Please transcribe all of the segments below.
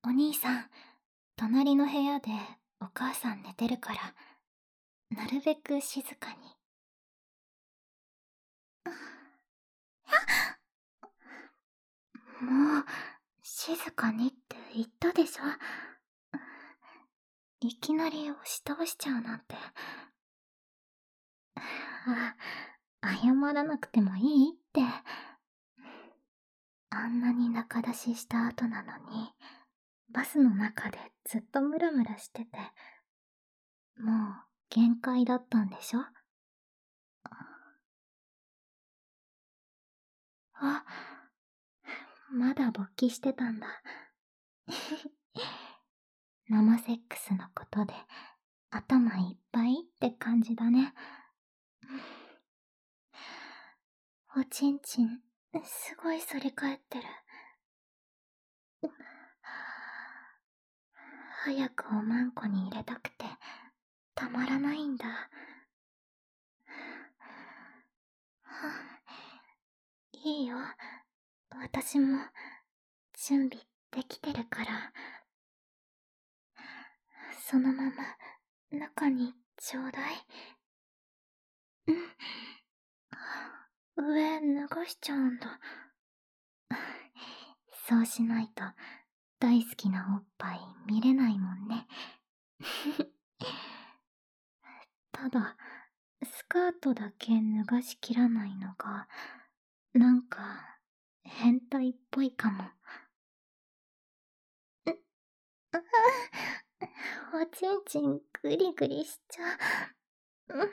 お兄さん、隣の部屋でお母さん寝てるから、なるべく静かに。もう、静かにって言ったでしょ。いきなり押し倒しちゃうなんて。謝らなくてもいいって。あんなに仲出しした後なのに、バスの中でずっとムラムラしてて、もう限界だったんでしょ。あ、まだ勃起してたんだ。生セックスのことで頭いっぱいって感じだね。おちんちん、すごい反り返ってる。早くおまんこに入れたくて、たまらないんだ。いいよ。私も、準備できてるから。そのまま、中にちょうだい。上脱がしちゃうんだ。そうしないと、大好きなおっぱい見れないもんね。ただ、スカートだけ脱がしきらないのが、なんか、変態っぽいかも。おちんちんグリグリしちゃう。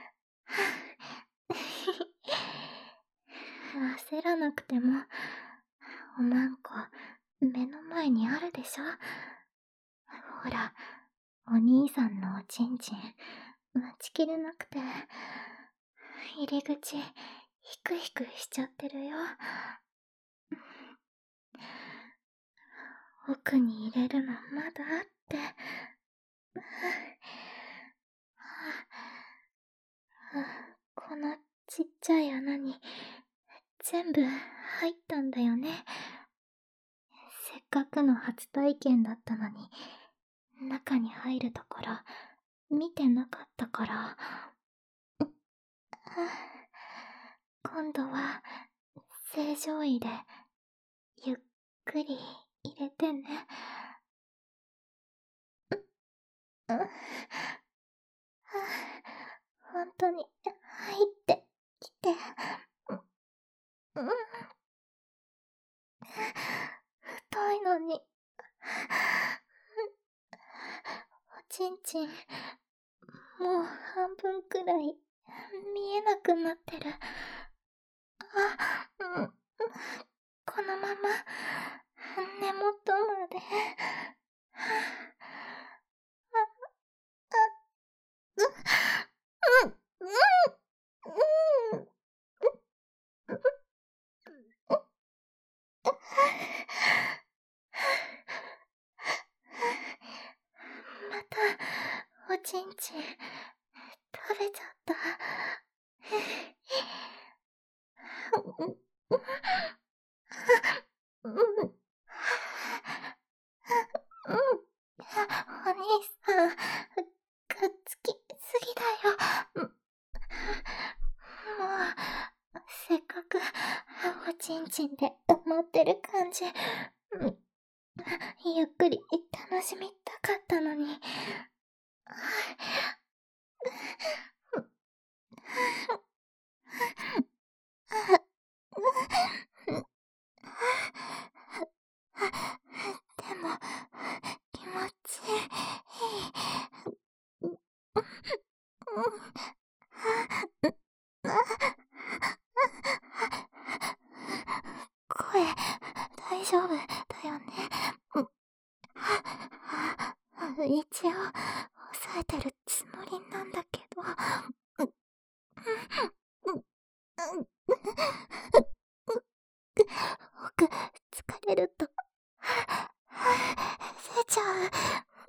焦らなくても、おまんこ、目の前にあるでしょ。ほら、お兄さんのおちんちん、待ちきれなくて、入り口、ヒクヒクしちゃってるよ。奥に入れるのまだあって。このちっちゃい穴に全部入ったんだよね。せっかくの初体験だったのに、中に入るところ見てなかったから。今度は正常位でゆっくり入れてね。本当に入ってきて。太いのに。おちんちん、もう半分くらい見えなくなってる。このまま根元まで。またおちんちん食べちゃった。お兄さん、くっつきすぎだよ。もう、せっかくおちんちんで埋まってる感じ。ゆっくり楽しみたかったのに。でも、気持ちいい。声、大丈夫だよね。一応、抑えてるつもりなんだけど。奥、疲れると、出ちゃう。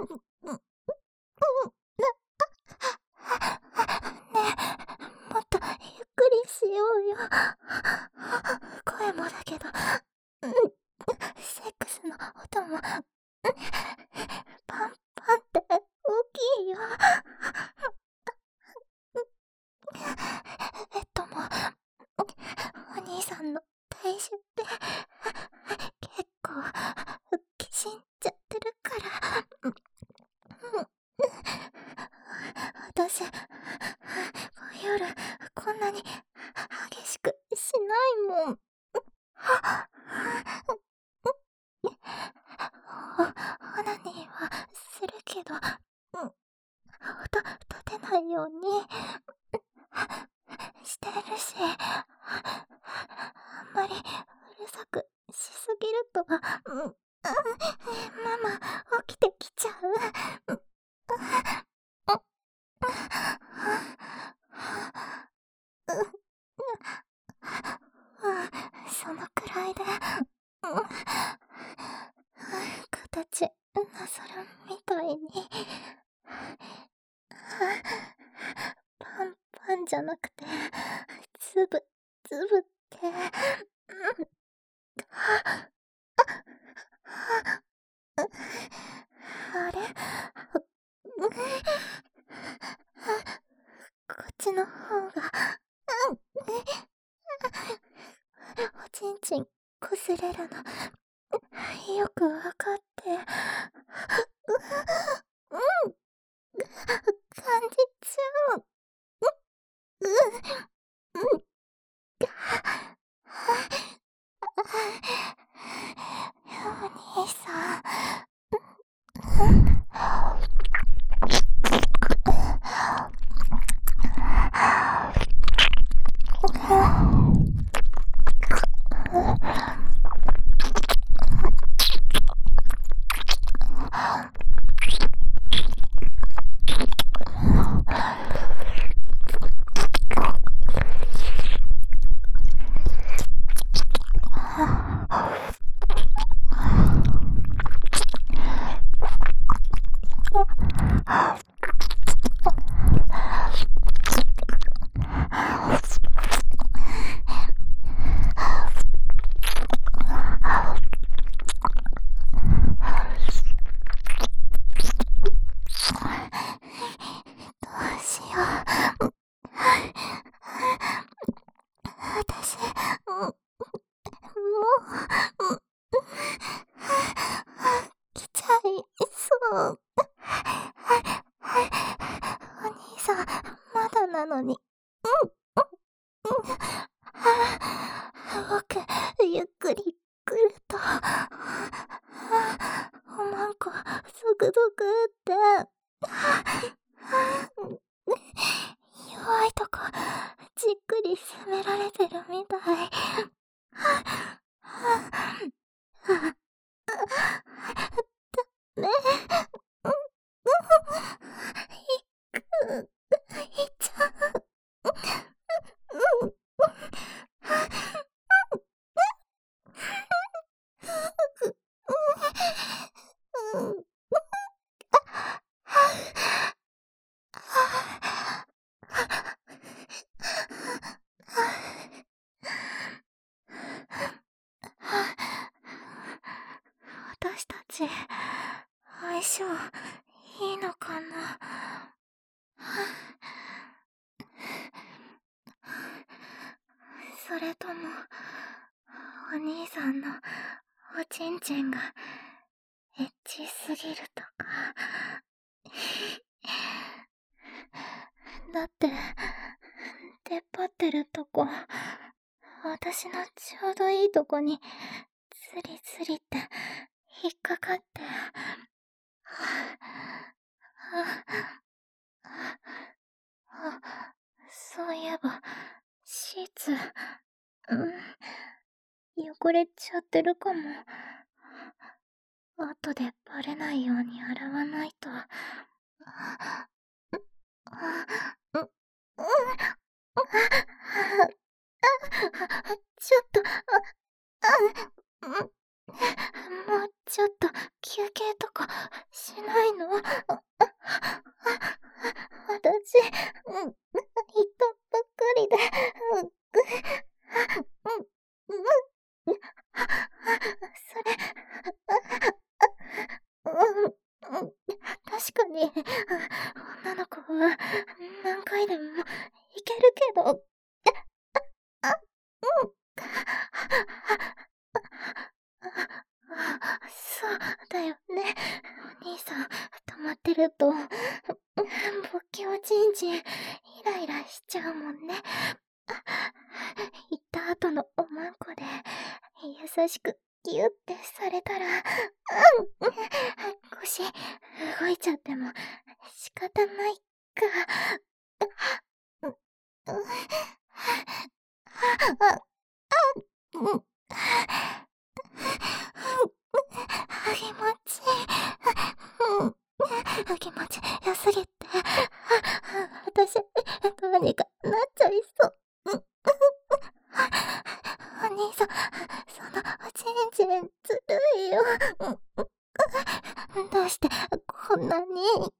ねえ、もっとゆっくりしようよ。声もだけど、セックスの音も、 オナニーはするけど、音立てないようにしてるし、あんまりうるさくしすぎると、ママ起きてきちゃう。そのくらいで、形なさるみたいに、パンパンじゃなくて、つぶつぶって、あれ、こっちの方が、おちんちん擦れるの、よくわかって、感じちゃう。お兄さどうしよう。私、もう、来ちゃいそう。お兄さん、まだなのに。僕、ゆっくり来ると、おまんこ、ゾクゾクって、弱いとこ、じっくり攻められてるみたい。ねいっちゃう。私たち、相性いいのかな。それとも、お兄さんのおちんちんがエッチすぎるとか。だって、出っ張ってるとこ、私のちょうどいいとこに、ズリズリって引っかかって、そういえば、シーツ、汚れちゃってるかも。後でバレないように洗わないと。ちょっと、もうちょっと休憩とかしないの？私、言ったばっかりで、それ、確かに、女の子は何回でもいけるけど、そうだよね。お兄さん、止まってると、勃起おちんちん、イライラしちゃうもんね。行った後のおまんこで、優しくギュッてされたら、腰動いちゃっても仕方ないか。う、う、うん、気持ちいい。気持ちよすぎて、私、どうにかなっちゃいそう。お兄さん、そのおちんちんずるいよ。どうしてこんなに、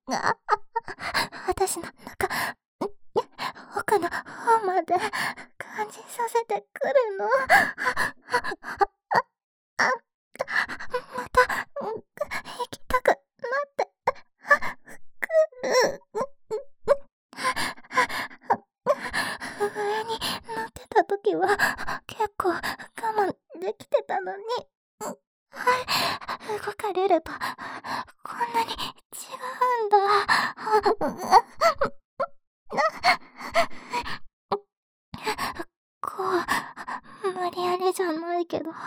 私の中、奥の方まで感じさせてくるの。また、行きたくなってくる。上に乗ってた時は結構我慢できてたのに、動かれればこんなに違うんだ。こう、無理やりじゃないけど、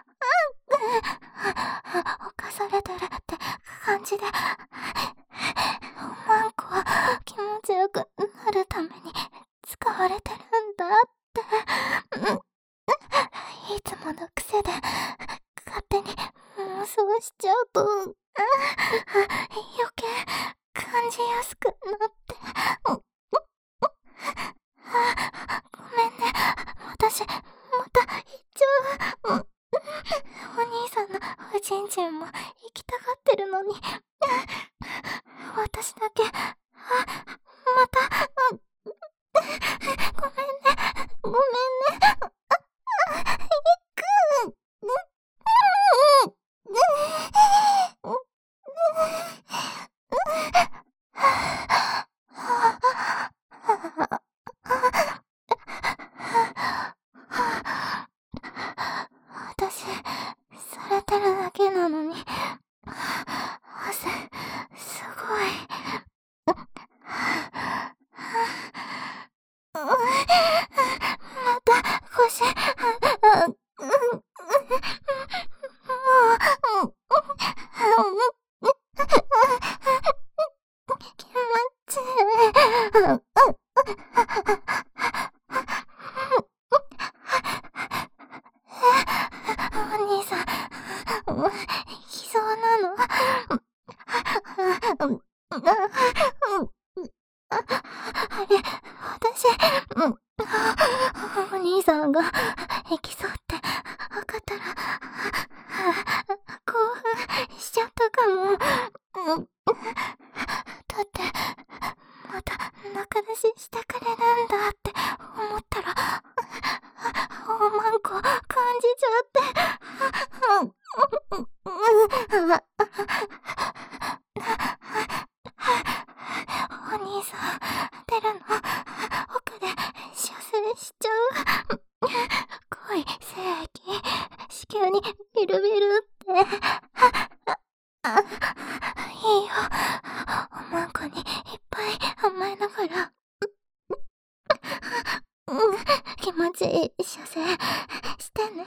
犯されてるって感じで、おまんこは気持ちよくなるために使われてるんだって、いつもの癖で勝手に妄想しちゃうと、余計感じやすくなって、ごめんね、私また行っちゃう。お兄さんのおちんちんも行きたがってるのに、私だけ、また、ごめんね、ごめんね、行く。私、されてるだけなのに、汗、すごい。また、腰、気持ちいい。お兄さん、行きそうなの？あれ、私、お兄さんが行きそうって分かったら、興奮しちゃったかも。だって、また仲出ししてくれるんだって思ったら、おまんこ感じちゃって。お兄さん、出るの奥で射精しちゃう。恋、精液、子宮にビルビルって。いいよ。おまんこにいっぱい甘えながら。気持ちいい射精してね。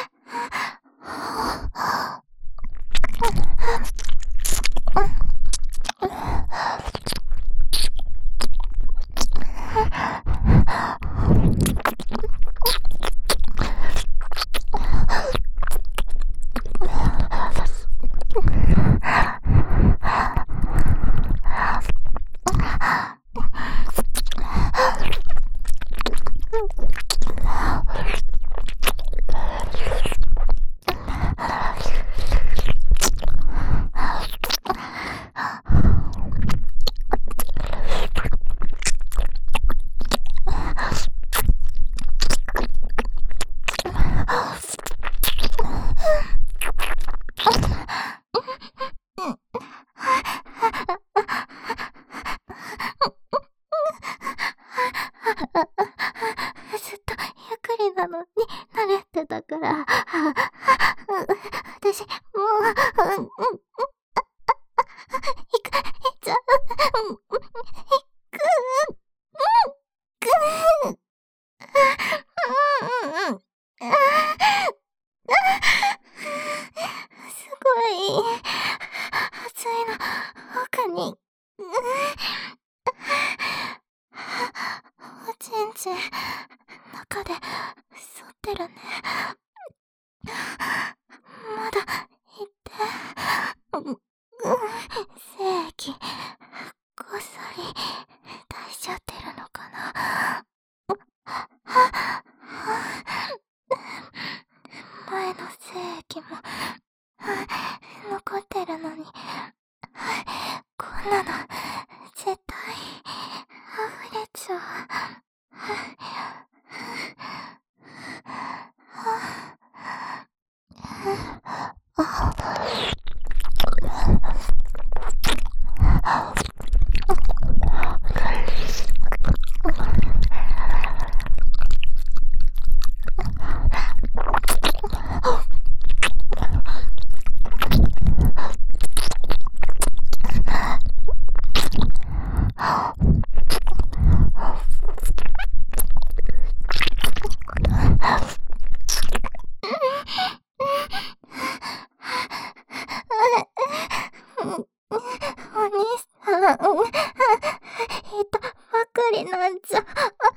ずっとゆっくりなのに慣れてたから、私、もう、行っちゃう。 精液、こっそり出しちゃってるのかな。前の精液も残ってるのに、こんなの絶対溢れちゃう。お兄さん、痛ばかりなんじゃ。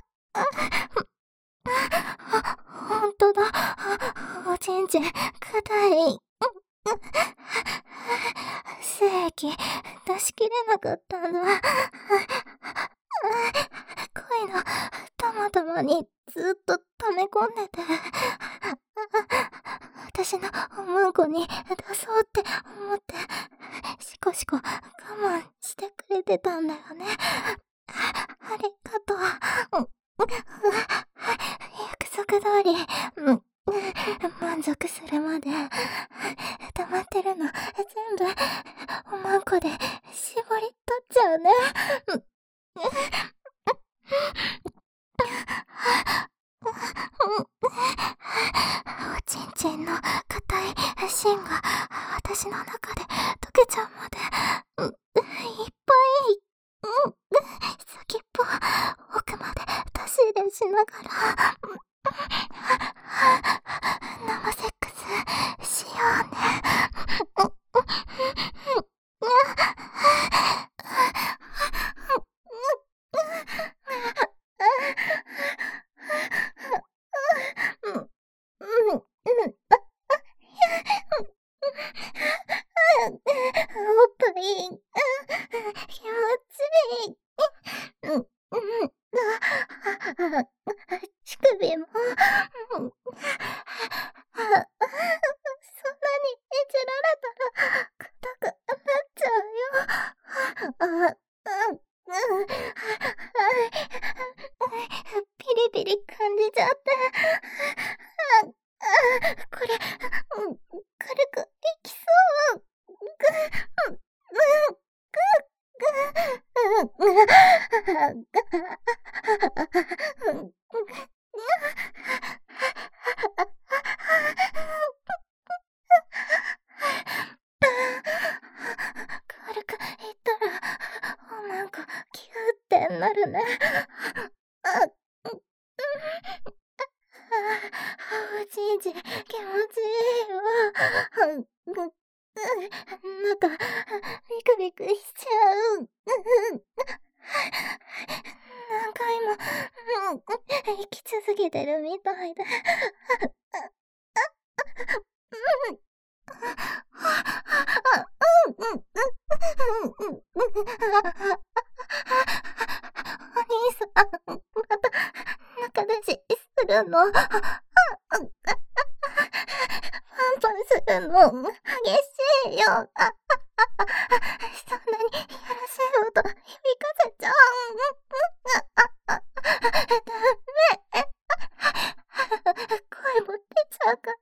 ほんとだ。おちんちん、硬い。精液、出しきれなかったんだ。恋のたまにずっと溜め込んでて。私のおむんこに出そうって思って、しこしこ我慢してくれてたんだよね。ありがとう。約束通り、満足するまで、溜まってるの全部おまんこで絞り取っちゃうね。おちんちんの硬い芯が私の中で溶けちゃうまで、いっぱい、先っぽ奥まで出し入れしながら、生セックスしようね。おっぱい、気持ちいい。乳首も、そんなにいじられたら硬くなっちゃうよ。ピリピリ感じちゃって。これ、軽くいきそう。軽くいったら、おまんこキューってなるね。おちんちん気持ちいいわ。中、ビクビクしちゃう。何回も、息続けてるみたいで。お兄さん、また、中出しするの。パンパンするの、激しいよ。そんなにやらしい音響かせちゃう。ダメ。声も出ちゃうから。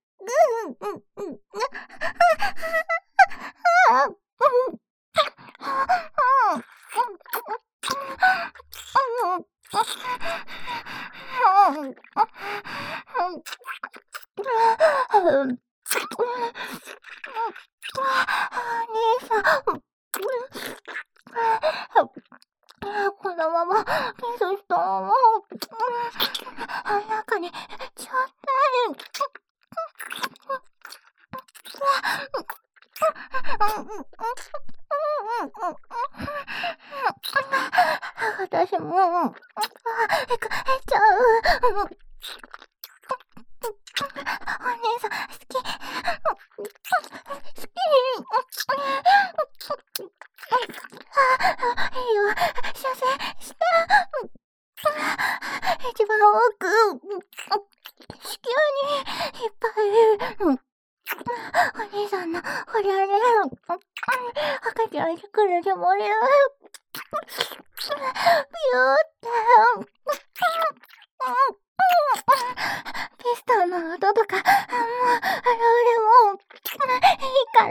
兄さん、このままキスしたまま、中にちょうだい。私も、いっちゃう。お兄さん、好き。好き。 お兄さんのこれあれ、赤ちゃん作るでもね、ピューって、ピストンの音とか、もう、俺もう、いいから、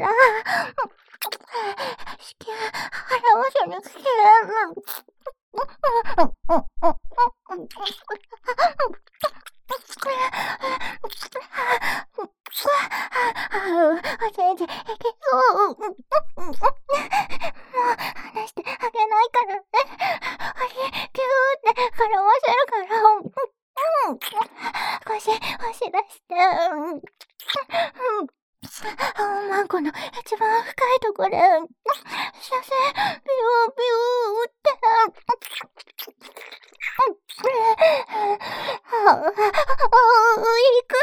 子宮、払わせに来て、先生、いけそう。もう、離してあげないからね。足、ギューって絡ませるから。腰、押し出して。マンコの一番深いところで、射精、ビュービューって。行く。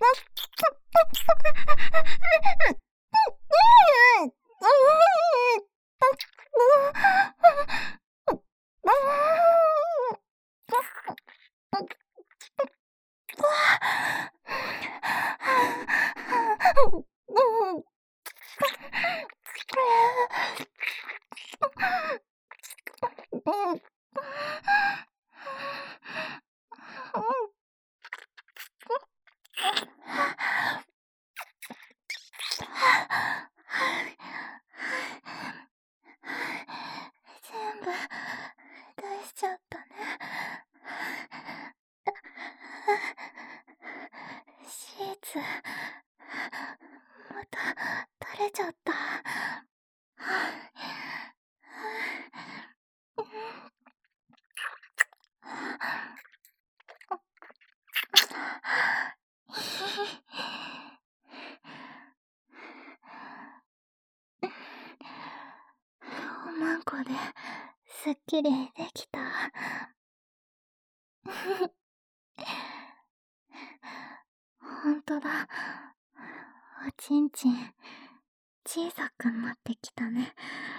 全部出しちゃったね。シーツまた垂れちゃった。おまんこですっきりできた。ほんとだ。おちんちん小さくなってきたね。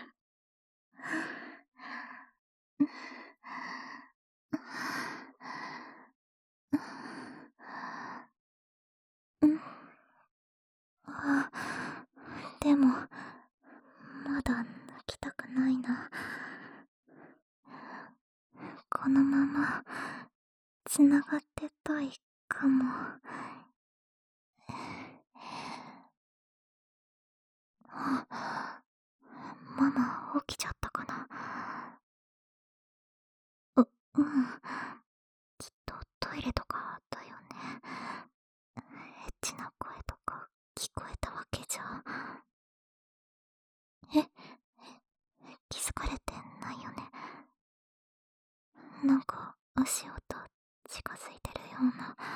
あ、でもまだ抜きたくないな。このままつながってたいかも。ママ起きちゃったかな。うん、きっとトイレとかだよね。エッチな声とか聞こえたわけじゃ。え、気づかれてないよね。なんか足音近づいてるような。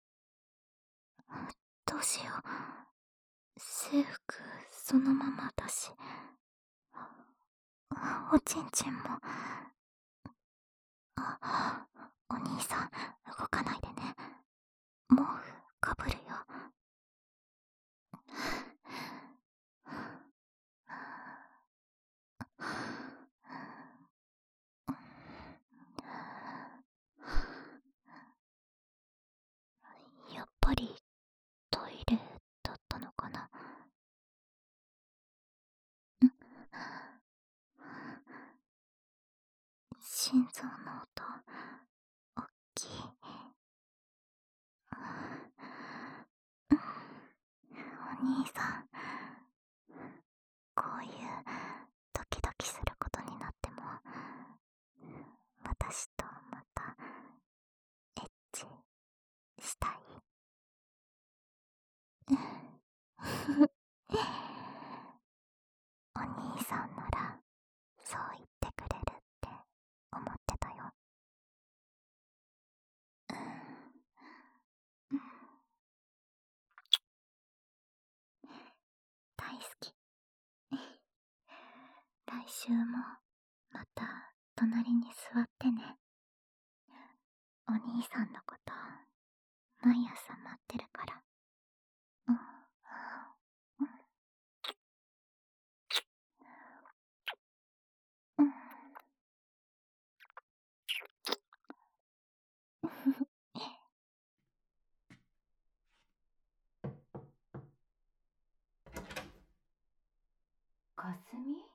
どうしよう。制服そのままだし、おちんちんも。お兄さん動かないでね。毛布かぶるよ。やっぱりトイレだったのかな。心臓の音おっきい。お兄さん、こういうドキドキすることになっても私とまたエッチしたい。お兄さんならそう言ってくれるって思ってたよ。大好き。来週もまた隣に座ってね。お兄さんのこと毎朝待ってるから。うん。うん。 かすみ？